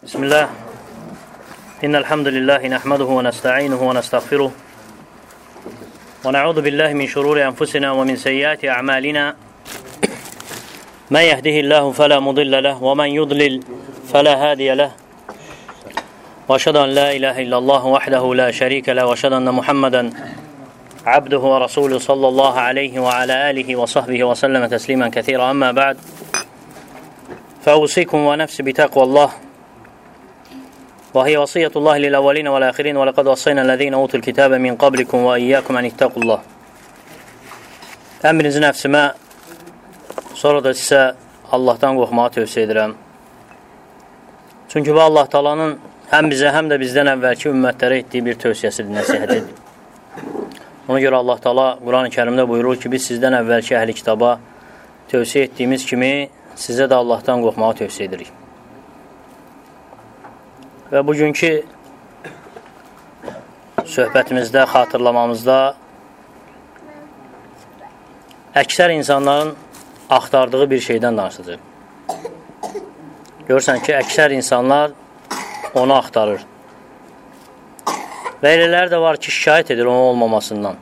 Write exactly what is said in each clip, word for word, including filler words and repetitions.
بسم الله إن الحمد لله نحمده ونستعينه ونستغفره ونعوذ بالله من شرور أنفسنا ومن سيئات أعمالنا من يهده الله فلا مضل له ومن يضلل فلا هادي له وأشهد أن لا إله إلا الله وحده لا شريك له وأشهد أن محمدا عبده ورسوله صلى الله عليه وعلى آله وصحبه وسلم تسليما كثيرا أما بعد فأوصيكم ونفسي بتقوى الله وهي وصية الله للأولين والآخرين ولقد وصينا الذين أوتوا الكتاب من قبلكم وإياكم أن اتقوا الله. Əmrinizi nəfsimə, sonra da sizə Allahdan qorxmağı tövsiyə edirəm. Çünki bu Allah Taala'nın həm bizə, həm də bizdən əvvəlki ümmətlərə etdiyi bir tövsiyəsidir, nəsihətidir. Ona görə Allah Taala Quran-ı Kərimdə buyurur ki, biz sizdən əvvəlki əhli kitaba tövsiyə etdiyimiz kimi sizə də Allahdan qorxmağı tövsiyə edirik. Və bugünkü söhbətimizdə, xatırlamamızda əksər insanların axtardığı bir şeydən danışacaq. Görürsən ki, əksər insanlar onu axtarır. Və elələri də var ki, şikayət edir onun olmamasından.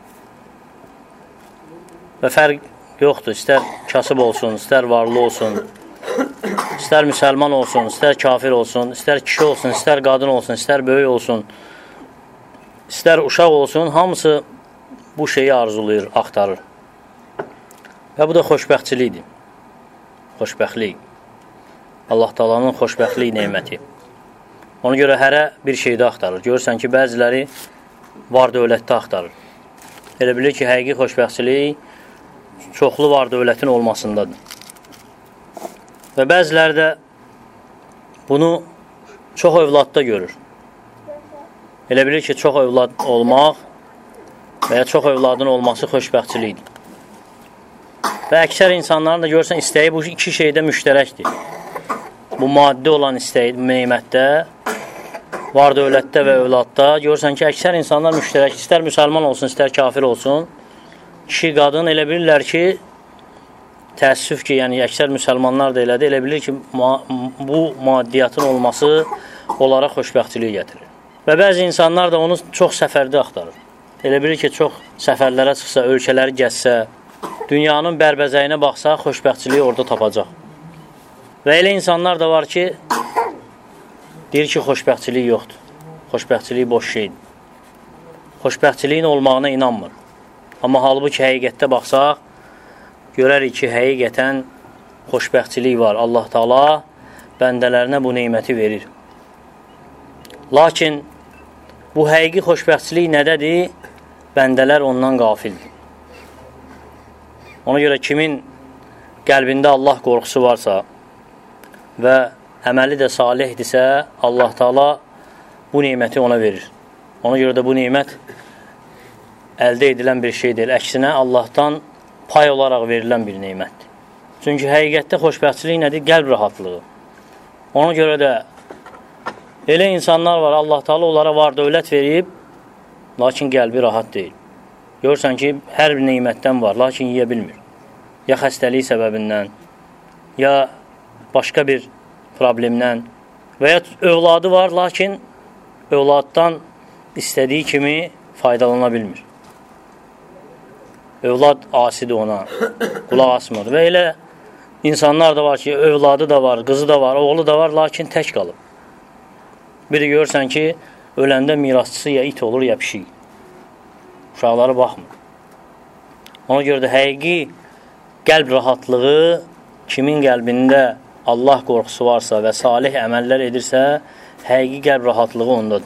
Və fərq yoxdur, istər kasıb olsun, istər varlı olsun, istər müsəlman olsun, istər kafir olsun, istər kişi olsun, istər qadın olsun, istər böyük olsun, istər uşaq olsun, hamısı bu şeyi arzulayır, axtarır. Və bu da xoşbəxtçilikdir. Xoşbəxtlik. Allah Taala'nın xoşbəxtlik neməti. Ona görə hərə bir şeydə axtarır. Görürsən ki, bəziləri var dövlətdə axtarır. Elə bilir ki, həqiqi xoşbəxtçilik çoxlu var dövlətin olmasındadır. Və bəziləri də bunu çox övladda görür. Elə bilir ki, çox övlad olmaq və ya çox övladın olması xoşbəxtçilikdir. Və əksər insanların da görürsən, istəyi bu iki şeydə müştərəkdir. Bu maddi olan istəyi, neymətdə, var dövlətdə və övladda. Görürsən ki, əksər insanlar müştərək, istər müsəlman olsun, istər kafir olsun. Kişi, qadın elə bilirlər ki, təəssüf ki, yəni əksər müsəlmanlar da elədir, elə bilir ki, bu maddiyyatın olması onlara xoşbəxtçilik gətirir. Və bəzi insanlar da onu çox səfərdə axtarır. Elə bilir ki, çox səfərlərə çıxsa, ölkələri gəzsə, dünyanın bərbəzəyinə baxsa, xoşbəxtçiliyi orada tapacaq. Və elə insanlar da var ki, deyir ki, xoşbəxtçilik yoxdur. Xoşbəxtçilik boş şeydir. Xoşbəxtçiliyin olmağına inanmır. Amma halbuki həqiqətdə baxsaq, görərik ki, həqiqətən xoşbəxtçilik var. Allah Taala bəndələrinə bu neyməti verir. Lakin bu həqiqi xoşbəxtçilik nədədir? Bəndələr ondan qafildir. Ona görə kimin qəlbində Allah qorxusu varsa və əməli də salihdirsə, Allah Taala bu neyməti ona verir. Ona görə də bu neymət əldə edilən bir şey deyil. Əksinə, Allahdan pay olaraq verilən bir neymətdir. Çünki həqiqətdə xoşbəxtçilik nədir? Qəlb rahatlığı. Ona görə də elə insanlar var, Allah Taala onlara var dövlət verib, lakin qəlbi rahat deyil. Görürsən ki, hər bir neymətdən var, lakin yiyə bilmir. Ya xəstəlik səbəbindən, ya başqa bir problemdən və ya övladı var, lakin övladdan istədiyi kimi faydalana bilmir. Övlad asidir ona, qulaq asmır. Və elə insanlar da var ki, övladı da var, qızı da var, oğlu da var, lakin tək qalıb. Biri görürsən ki, öləndə mirasçısı ya it olur, ya pişik. Uşaqları baxmır. Ona görə də həqiqi qəlb rahatlığı kimin qəlbində Allah qorxusu varsa və salih əməllər edirsə, həqiqi qəlb rahatlığı ondadır.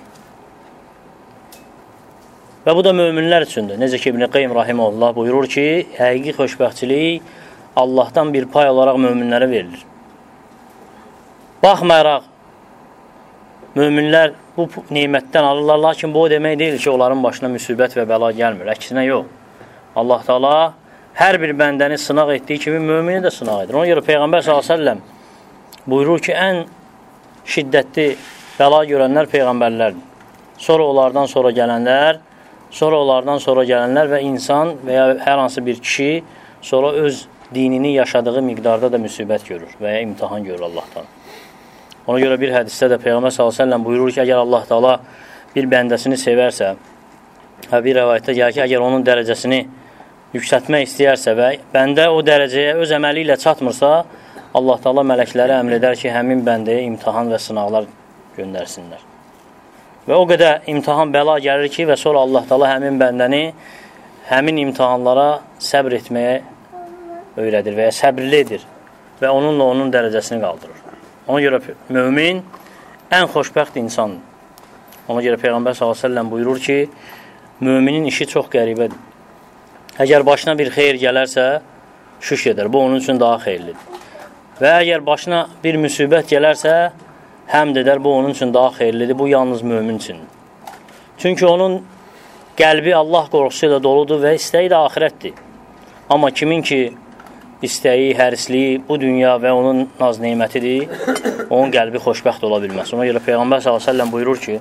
Və bu da möminlər üçündür. Necə ki, İbn-i Qeym Rahiməhullah buyurur ki, həqiqi xoşbəxtçilik Allahdan bir pay olaraq möminlərə verilir. Baxmayaraq, möminlər bu neymətdən alırlar, lakin bu o demək deyil ki, onların başına müsibət və bəla gəlmir. Əksinə yox. Allah Taala hər bir bəndəni sınaq etdiyi kimi mömini də sınaq edir. Ona görə Peyğəmbər sallallahu əleyhi və səlləm buyurur ki, ən şiddətli bəla görənlər Peyğəmbərlərdir. Sonra onlardan sonra gələnlər, sonra onlardan sonra gələnlər və insan və ya hər hansı bir kişi sonra öz dinini yaşadığı miqdarda da müsibət görür və ya imtihan görür Allahdan. Ona görə bir hədisdə də Peyğəmbər sallallahu əleyhi və səlləm buyurur ki, əgər Allah Taala bir bəndəsini sevərsə, və bir rəvayətdə gəlir ki, əgər onun dərəcəsini yüksəltmək istəyərsə və bəndə o dərəcəyə öz əməli ilə çatmırsa, Allah Taala mələklərə əmr edər ki, həmin bəndəyə imtahan və sınaqlar göndərsinlər. Və o qədər imtahan bəla gəlir ki, və sonra Allah Taala həmin bəndəni həmin imtahanlara səbr etməyə öyrədir və ya səbirli edir və onunla onun dərəcəsini qaldırır. Ona görə mömin ən xoşbəxt insandır. Ona görə Peyğəmbər sallallahu əleyhi və səlləm buyurur ki, müminin işi çox qəribədir. Əgər başına bir xeyir gələrsə, şükr edər. Bu onun üçün daha xeyirlidir. Və əgər başına bir müsibət gələrsə, həmd edər. Bu onun üçün daha xeyirlidir. Bu yalnız mömin üçündür. Çünki onun qəlbi Allah qorxusu ilə doludur və istəyi də axirətdir. Amma kimin ki istəyi, hərisliyi bu dünya və onun naz nemətidir, onun qəlbi xoşbəxt ola bilməz. Ona görə Peyğəmbər sallallahu əleyhi və səlləm buyurur ki,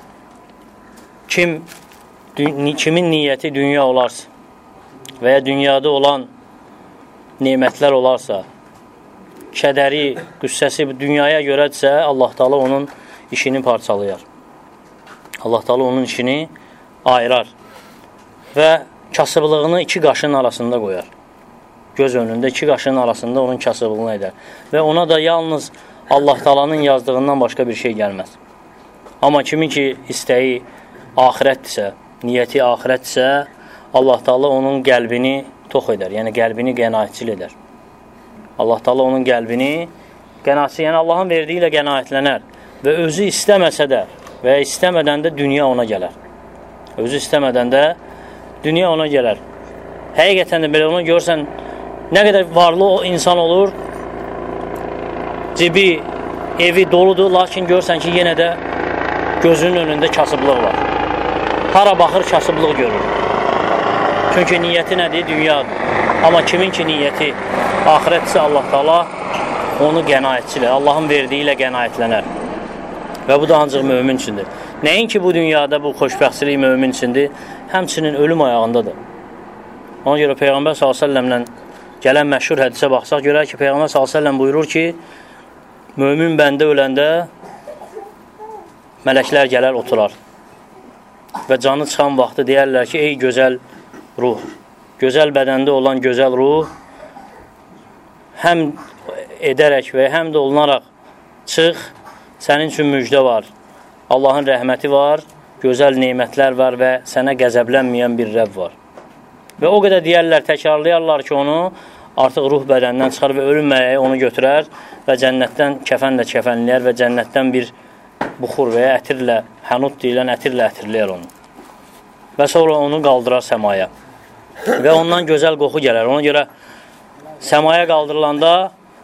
kim kimin niyyəti dünya olarsa və ya dünyada olan nemətlər olarsa, kədəri, qüssəsi dünyaya görədirsə, Allah Taala onun işini parçalayar. Allah Taala onun işini ayırar və kasıblığını iki qaşın arasında qoyar. Göz önündə iki qaşın arasında onun kasıblığını edər. Və ona da yalnız Allah Taala'nın yazdığından başqa bir şey gəlməz. Amma kimin ki istəyi axirətdirsə, niyyəti axirətdirsə, Allah Taala onun qəlbini tox edər. Yəni qəlbini qənaətçil edər. Allah Taala onun qəlbini qənaətçil, yəni Allahın verdiyi ilə qənaətlənər və özü istəməsə də və istəmədən də dünya ona gələr. Özü istəmədən də dünya ona gələr. Həqiqətən də belə onu görsən, nə qədər varlı o insan olur, cibi, evi doludur, lakin görsən ki, yenə də gözünün önündə kasıblıq var. Hara baxır, kasıblıq görür. Çünki niyyəti nədir? Dünyadır. Amma kimin ki niyyəti axirətsə, Allah Taala onu qənaətçilə, Allahın verdiyi ilə qənaətlənər. Və bu da ancaq mömin üçündür. Nəinki bu dünyada bu xoşbəxtçilik mömin üçündür, həmçinin ölüm ayağındadır. Ona görə Peyğəmbər sallallahu əleyhi və səlləmlə gələn məşhur hədisə baxsaq, görək ki, Peyğəmbər sallallahu əleyhi və səlləm buyurur ki, mömin bəndə öləndə mələklər gələr, oturar. Və canı çıxan vaxtı deyərlər ki, ey gözəl ruh, gözəl bədəndə olan gözəl ruh, həm edərək və həm də olunaraq çıx, sənin üçün müjdə var, Allahın rəhməti var, gözəl nemətlər var və sənə qəzəblənməyən bir Rəbb var. Və o qədər deyərlər, təkrarlayarlar ki, onu artıq ruh bədəndən çıxar və ölüm mələyi onu götürər və cənnətdən kəfənlə kəfənləyər və cənnətdən bir buxur və ya ətirlə, hənut deyilən ətirlə ətirləyər onu. Və sonra onu qaldırar səmaya. Və ondan gözəl qoxu gələr. Ona görə səmaya qaldırılanda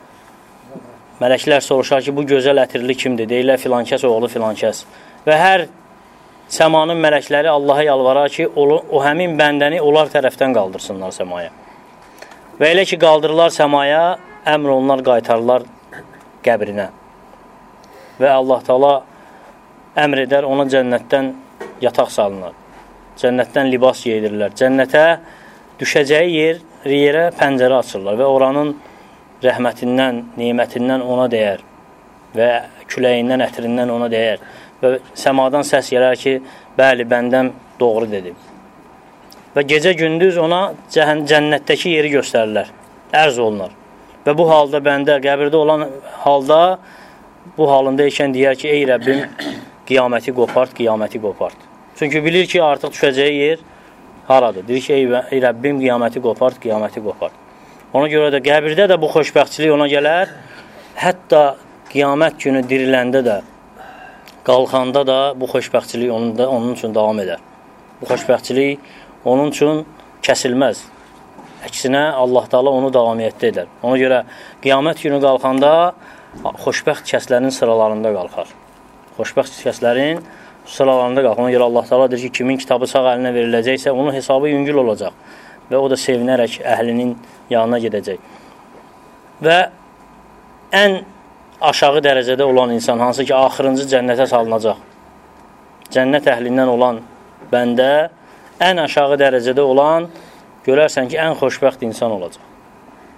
mələklər soruşar ki, bu gözəl ətirli kimdir? Deyirlər, filankəs oğlu filankəs. Və hər səmanın mələkləri Allaha yalvarar ki, o, o həmin bəndəni onlar tərəfdən qaldırsınlar səmaya. Və elə ki, qaldırırlar səmaya, əmr onlar qaytarırlar qəbrinə. Və Allah Taala əmr edər, ona cənnətdən yataq salınır. Cənnətdən libas yeyirirlər. Cənnətə düşəcəyi yer, yerə pəncərə açırlar və oranın rəhmətindən, nemətindən ona dəyər və küləyindən, ətirindən ona dəyər. Və səmadan səs gələr ki, bəli, bəndəm doğru dedi. Və gecə gündüz ona cənnətdəki yeri göstərirlər, ərz olunar. Və bu halda bəndə, qəbirdə olan halda, bu halında ikən deyər ki, ey Rəbbim, qiyaməti qopart, qiyaməti qopart. Çünki bilir ki, artıq düşəcəyi yer haradır. Deyir ki, ey, ey Rəbbim, qiyaməti qopart, qiyaməti qopart. Ona görə də qəbirdə də bu xoşbəxtçilik ona gələr. Hətta qiyamət günü diriləndə də, qalxanda da bu xoşbəxtçilik onun, da, onun üçün davam edər. Bu xoşbəxtçilik onun üçün kəsilməz. Əksinə, Allah Taala onu davamiyyətdə edər. Ona görə qiyamət günü qalxanda xoşbəxt kəslərin sıralarında qalxar. Xoşbəxt kəslərin sıralarında qalxar. Ona görə Allah Taala deyir ki, kimin kitabı sağ əlinə veriləcəksə, onun hesabı yüngül olacaq. Və o da sevinərək əhlinin yanına gedəcək. Və ən aşağı dərəcədə olan insan, hansı ki, axırıncı cənnətə salınacaq. Cənnət əhlindən olan bəndə, ən aşağı dərəcədə olan, görərsən ki, ən xoşbəxt insan olacaq.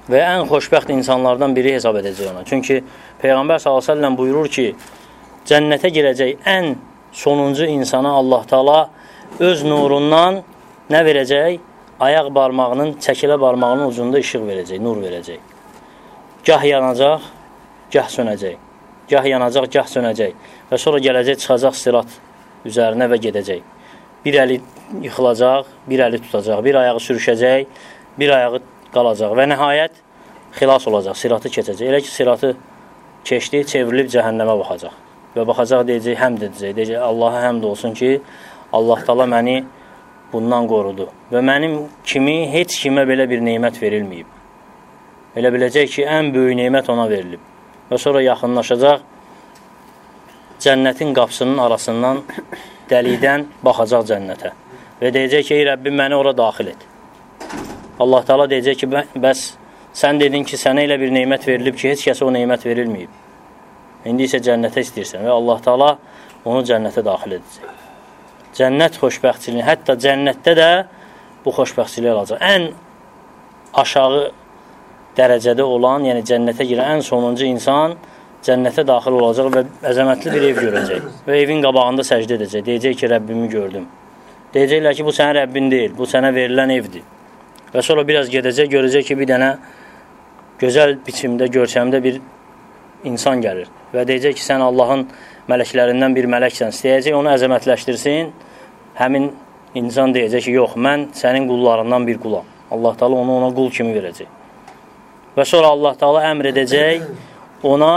və ən xoşbəxt insanlardan biri hesab edəcək ona. Çünki Peyğəmbər sallallahu əleyhi və səlləm buyurur ki, cənnətə girəcək ən sonuncu insana Allah Taala öz nurundan nə verəcək? Ayaq barmağının, çəkilə barmağının ucunda işıq verəcək, nur verəcək. Gah yanacaq, gah sönəcək. Gah yanacaq, gah sönəcək. Və sonra gələcək, çıxacaq sirat üzərinə və gedəcək. Bir əli yıxılacaq, bir əli tutacaq, bir ayağı sürüşəcək, bir ayağı qalacaq və nəhayət xilas olacaq, siratı keçəcək. Elə ki, siratı keçdi, çevrilib cəhənnəmə baxacaq. Və baxacaq, deyəcək, həmd edəcək. Deyəcək, Allaha həmd olsun ki, Allah Taala məni bundan qorudu. Və mənim kimi heç kimə belə bir neymət verilməyib. Elə biləcək ki, ən böyük neymət ona verilib. Və sonra yaxınlaşacaq, cənnətin qapısının arasından dəlikdən baxacaq cənnətə. Və deyəcək ki, ey Rəbbim, məni ora daxil et. Allah Taala deyəcək ki, bəs sən dedin ki, sənə elə bir neymət verilib ki, heç kəsə o neymət verilməyib. İndi isə cənnətə istəyirsən və Allah Taala onu cənnətə daxil edəcək. Cənnət xoşbəxtçiliyi, hətta cənnətdə də bu xoşbəxtçiliyi alacaq. Ən aşağı dərəcədə olan, yəni cənnətə girən ən sonuncu insan cənnətə daxil olacaq və əzəmətli bir ev görəcək. Və evin qabağında səcdə edəcək. Deyəcək ki, Rəbbimi gördüm. Deyəcəklər ki, bu sənin Rəbbin deyil, bu sənə verilən evdir. Və sonra biraz gedəcək, görəcək ki, bir dənə gözəl biçimdə, görkəmdə bir insan gəlir. Və deyəcək ki, sən Allahın mələklərindən bir mələksən. İstəyəcək, onu əzəmətləşdirsin. Həmin insan deyəcək ki, yox, mən sənin qullarından bir qulam. Allah Taala onu ona qul kimi verəcək. Və sonra Allah Taala əmr edəcək, ona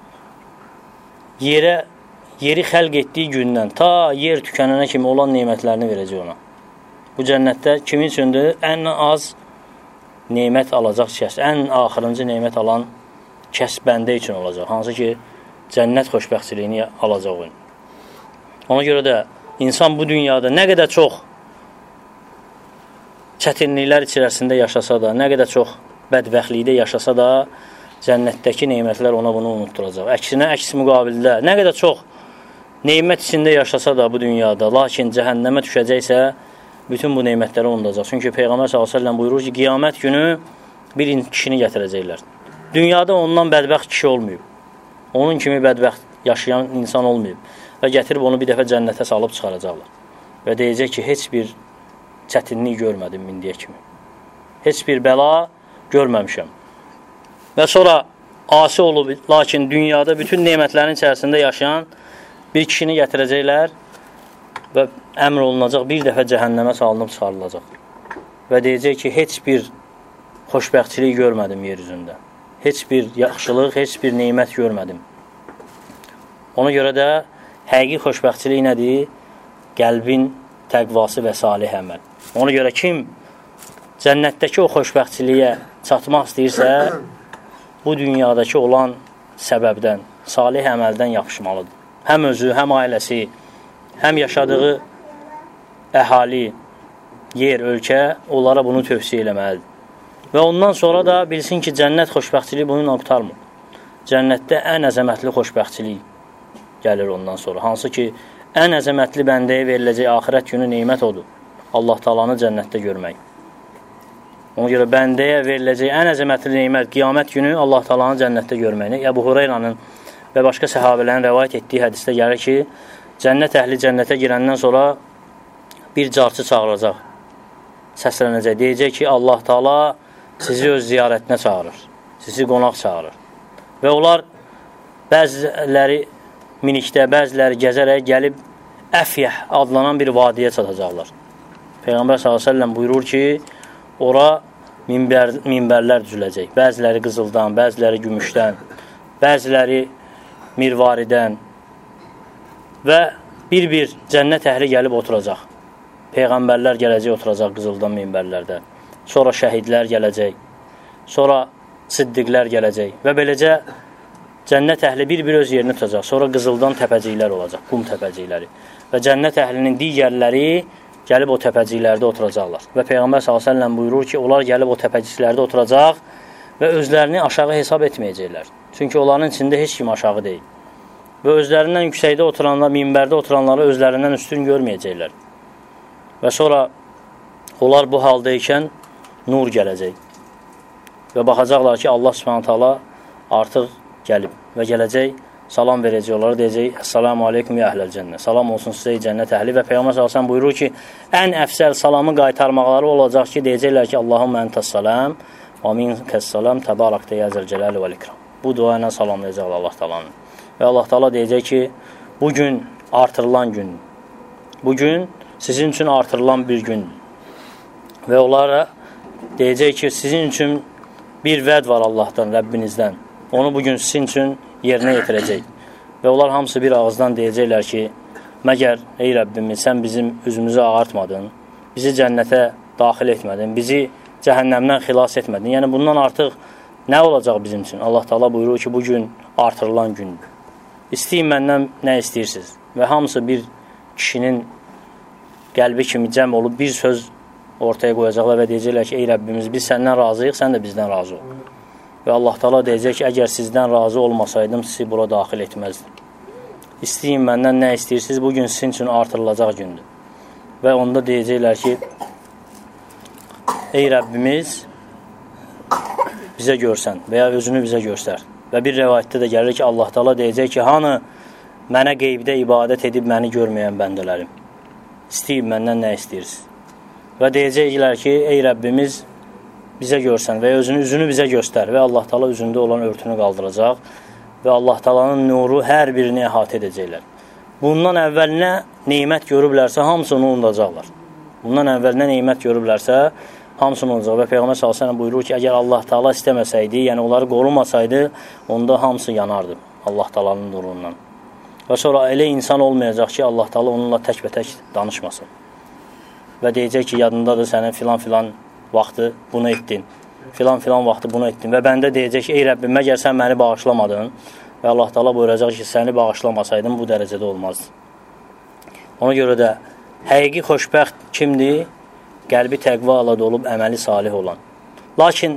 yerə, yeri xəlq etdiyi gündən ta yer tükənənə kimi olan neymətlərini verəcək ona. Bu cənnətdə kimin üçündür? Ən az neymət alacaq kəs, ən axırıncı neymət alan kəs bəndə üçün olacaq. Hansı ki, cənnət xoşbəxtçiliyini alacaq onu. Ona görə də insan bu dünyada nə qədər çox çətinliklər içərisində yaşasa da, nə qədər çox bədbəxtlikdə yaşasa da, cənnətdəki neymətlər ona bunu unutturacaq. Əksinə, əks müqabilində, nə qədər çox neymət içində yaşasa da bu dünyada, lakin cəhənnəmə düşəcəksə, bütün bu neymətləri unudacaq. Çünki Peyğəmbər sallallahu əleyhi və səlləm buyurur ki, qiyamət günü bir kişini gətirəcəklər. Dünyada ondan bədbəxt kişi olmayıb. Onun kimi bədbəxt yaşayan insan olmayıb. Və gətirib onu bir dəfə cənnətə salıb çıxaracaqlar. Və deyəcək ki, heç bir çətinlik görmədim indiyə kimi. Heç bir bəla görməmişəm. Və sonra asi olub, lakin dünyada bütün neymətlərin içərisində yaşayan bir kişini gətirəcəklər və əmr olunacaq, bir dəfə cəhənnəmə salınıb çıxarılacaq. Və deyəcək ki, heç bir xoşbəxtçilik görmədim yer üzündə. Heç bir yaxşılıq, heç bir neymət görmədim. Ona görə də həqiqi xoşbəxtçilik nədir? Qəlbin təqvası və salih əməl. Ona görə kim cənnətdəki o xoşbəxtçiliyə çatmaq istəyirsə, bu dünyadakı olan səbəbdən, salih əməldən yapışmalıdır. Həm özü, həm ailəsi, həm yaşadığı əhali, yer, ölkə onlara bunu tövsiyə eləməlidir. Və ondan sonra da bilsin ki, cənnət xoşbəxtçiliyi bununla qutarmır. Cənnətdə ən əzəmətli xoşbəxtçilik gəlir ondan sonra. Hansı ki, ən əzəmətli bəndəyə veriləcək axirət günü neymət odur. Allah Taalanı cənnətdə görmək. Ona görə bəndəyə veriləcək ən əzəmətli neymət qiyamət günü Allah Taalanı cənnətdə görməkdir. Əbu Hureyranın və başqa səhabələrin rəvayət etdiyi hədisdə gəlir ki, cənnət əhli cənnətə girəndən sonra bir carçı çağıracaq, səslənəcək. Deyəcək ki, Allah Taala sizi öz ziyarətinə çağırır, sizi qonaq çağırır. Və onlar bəziləri minikdə, bəziləri gəzərək gəlib Əfyəh adlanan bir vadiyə çatacaqlar. Peyğəmbər sallallahu əleyhi və səlləm buyurur ki, ora minbər, minbərlər düzüləcək. Bəziləri qızıldan, bəziləri gümüşdən, bəziləri mirvaridən və bir-bir cənnət əhli gəlib oturacaq. Peyğəmbərlər gələcək oturacaq qızıldan minbərlərdə. Sonra şəhidlər gələcək. Sonra siddiqlər gələcək. Və beləcə cənnət əhli bir-bir öz yerini tutacaq. Sonra qızıldan təpəciklər olacaq, qum təpəcikləri. Və cənnət əhlinin digərləri gəlib o təpəciklərdə oturacaqlar. Və Peyğəmbər sallallahu əleyhi və səlləm buyurur ki, onlar gəlib o təpəciklərdə oturacaq və özlərini aşağı hesab etməyəcəklər. Çünki onların içində heç kim aşağı deyil. Və özlərindən yüksəkdə oturanlar, minbərdə oturanları özlərindən üstün görməyəcəklər. Və sonra onlar bu halda ikən nur gələcək. və baxacaqlar ki, Allah Subhanahu taala artıq gəlib və gələcək, salam verəcək, onlara deyəcək, Əssalamu aleykum ya əhləl cənnə, salam olsun sizə cənnət əhli. Və Peyğəmbər sallallahu əleyhi və səlləm buyurur ki, ən əfsəl salamı qaytarmaqları olacaq ki, deyəcəklər ki, Allahumma entəs-salam və minkəs-salam təbarakdə ya zəl-cəlal vəl-ikram. Bu dua ilə salamlayacaqlar Allah Taala'nı. Və Allah Taala deyəcək ki, bu gün artırılan gün, bu gün sizin üçün artırılan bir gün. Və onlara deyəcək ki, sizin üçün bir vəd var Allahdan, Rəbbinizdən. Onu bugün sizin üçün yerinə yetirəcək. Və onlar hamısı bir ağızdan deyəcəklər ki, məgər, ey Rəbbimiz, sən bizim üzümüzü ağartmadın, bizi cənnətə daxil etmədin, bizi cəhənnəmdən xilas etmədin. Yəni, bundan artıq nə olacaq bizim üçün? Allah Taala buyurur ki, bugün artırılan gündür. İstəyin məndən nə istəyirsiniz? Və hamısı bir kişinin qəlbi kimi cəm olub bir söz ortaya qoyacaqlar və deyəcəklər ki, ey Rəbbimiz, biz səndən razıyıq, sən də bizdən razı ol. Və Allah Taala deyəcək ki, əgər sizdən razı olmasaydım, sizi bura daxil etməzdim. İstəyin məndən nə istəyirsiniz? Bugün sizin üçün artırılacaq gündür. Və onda deyəcəklər ki, ey Rəbbimiz, bizə görsən və ya özünü bizə göstər. Və bir rəvayətdə də gəlir ki, Allah Taala deyəcək ki, hanı mənə qeybdə ibadət edib məni görməyən bəndələrim? İstəyin məndən nə istəyirsiniz? Və deyəcəklər ki, ey Rəbbimiz, bizə görsən və özünü, üzünü bizə göstər. Və Allah Taala üzündə olan örtünü qaldıracaq və Allah Taala'nın nuru hər birini əhatə edəcəklər. Bundan əvvəlinə neymət görüblərsə, hamısını unudacaqlar. Bundan əvvəlinə neymət görüblərsə, hamısını olacaq. Və Peyğəmbər sallallahu əleyhi və səlləm buyurur ki, əgər Allah Taala istəməsəydi, yəni onları qorumasaydı, onda hamısı yanardı Allah Taala'nın nurundan. Və sonra elə insan olmayacaq ki, Allah Taala onunla təkbətək danışmasın. Və deyəcək ki, yadındadır sənin filan-filan vaxtı bunu etdin, filan-filan vaxtı bunu etdin. Və bəndə deyəcək ki, ey Rəbbim, məgər sən məni bağışlamadın? Və Allah Taala buyuracaq ki, səni bağışlamasaydım, bu dərəcədə olmazdı. Ona görə də həqiqi xoşbəxt kimdir? Qəlbi təqva ilə dolub, əməli salih olan. Lakin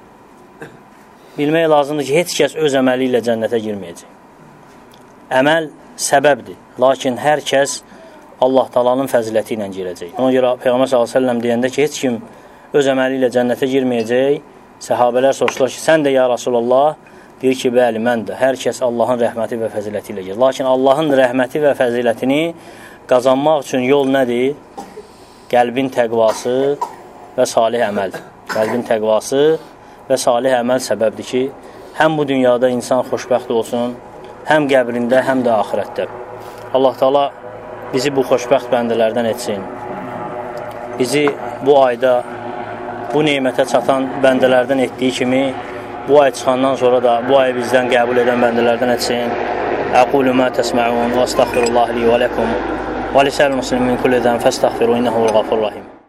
bilmək lazımdır ki, heç kəs öz əməli ilə cənnətə girməyəcək. Əməl səbəbdir, lakin hər kəs Allah Taala'nın fəziləti ilə girəcək. Ona görə Peyğəmbər sallallahu əleyhi və səlləm deyəndə ki, heç kim öz əməli ilə cənnətə girməyəcək, səhabələr soruşdular ki, sən də ya Rasulullah, deyir ki, bəli, mən də. Hər kəs Allahın rəhməti və fəziləti ilə girir. Lakin Allahın rəhməti və fəzilətini qazanmaq üçün yol nədir? Qəlbin təqvası və salih əməl. Qəlbin təqvası və salih əməl səbəbdir ki, həm bu dünyada insan xoşbəxt olsun, həm qəbrində, həm də axirətdə. Allah Taala bizi bu xoşbəxt bəndələrdən etsin. Bizi bu ayda, bu neymətə çatan bəndələrdən etdiyi kimi, bu ay çıxandan sonra da bu ayı bizdən qəbul edən bəndələrdən etsin. Əqulu mə təsmə'un və əstəğfirullah li və ləkum. وَلِسَائِرِ الْمُسْلِمِينَ مِنْ كُلِّ ذَنبٍ فَاسْتَغْفِرُوهُ إِنَّهُ هُوَ الْغَفُورُ الرَّحِيمُ